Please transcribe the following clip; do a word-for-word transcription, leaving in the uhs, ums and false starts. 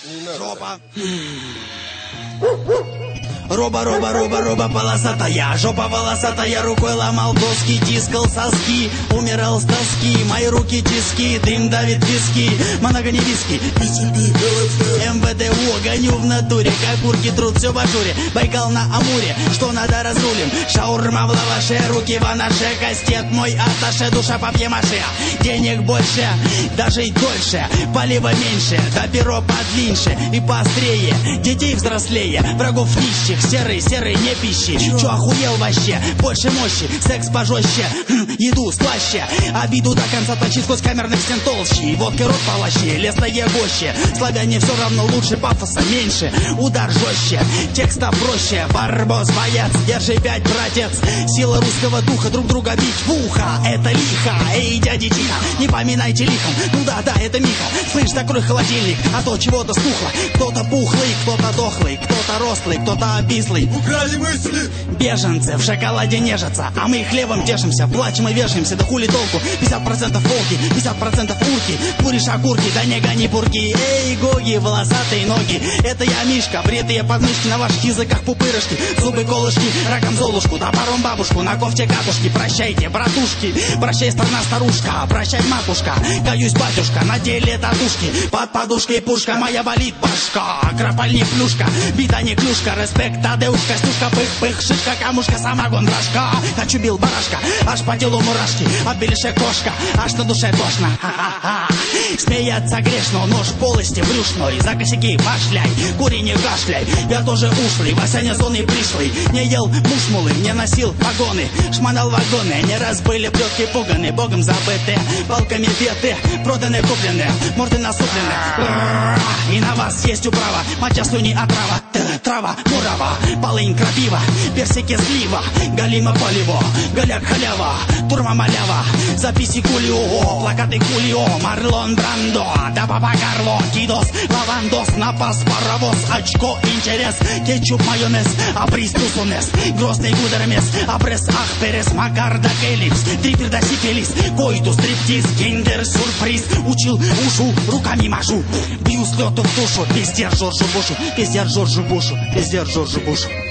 Жопа. Роба, роба, роба, роба полосатая, жопа волосатая, рукой ломал доски, тискал соски, умирал с тоски, мои руки тиски, дым давит виски, много не виски, эм вэ дэ у, гоню в натуре, как курки труд, все в ажуре, Байкал на Амуре, что надо разрулим, шаурма в лаваше, руки в анаше, кастет мой аташе, душа папье-маше, денег больше, дожить дольше, полива меньше, да перо подлиннее и поострее, детей взрослее, врагов нищих, серый, серый, не пищи. Чё охуел вообще? Больше мощи, секс пожестче, хм, еду слаще, обиду до конца точить сквозь камерных стен толще, и водкой рот полощи, лесное гоще. Славяне все равно лучше, пафоса меньше, удар жестче, текста проще. Барбос, боец, держи пять, братец. Сила русского духа, друг друга бить в ухо. Это лихо, эй, дяди, тихо, не поминайте лихом. Ну да, да, это Миха. Слышь, закрой холодильник, а то чего-то стухло. Кто-то пухлый, кто-то дохлый, кто-то рослый, кто-то обислый. Украли мысли! Беженцы в шоколаде нежатся, а мы хлебом тешимся, плачем и вешаемся, да хули толку. пятьдесят процентов волки, пятьдесят процентов урки. Куришь окурки, да не гони бурки. Эй, гоги, волосатые ноги, это я Мишка. Бритые подмышки, на ваших языках пупырышки, зубы колышки, раком золушку, топором бабушку, на кофте катушки. Прощайте, братушки, прощай, страна старушка, прощай, матушка, каюсь, батюшка, на деле татушки, под подушкой пушка, моя болит башка, кропаль не плюшка, бита не клюшка, респект, тадеушка, стюшка, пых-пых, шишка, камушка, самогон, рожка, хочу бил барашка, аж по телу мурашки, от беляшек кошка, аж на душе тошно, ха-ха-ха. Смеяться грешно, нож в полости брюшной, за косяки башляй, кури не кашляй, я тоже ушлый, Вася не сон и пришлый, не ел мушмулы, не носил погоны, шмонал вагоны, не раз были плетки пуганы, богом забыты, палками беты, проданы, куплены, морды насуплены, и на вас есть управа, моча слюни отрава, трава, мурава, полынь, крапива, персики слива, галима поливо, голяк халява, турма малява, записи кулио, плакаты кулио, Марлон Брандо, да папа Карло, кидос, лавандос, напас, паровоз, очко, интерес, кетчуп, майонез, абрис, тусунес, грозный гудеремес, абрес, ах, перес, макарда, келипс, трипер, да сифилис, койду, стриптиз, киндер, сюрприз, учил, ушу, руками машу, бью с лету в душу, пиздец Жоржу Бушу, пиздец Жоржу Бушу, пиздец Жоржу Бушу.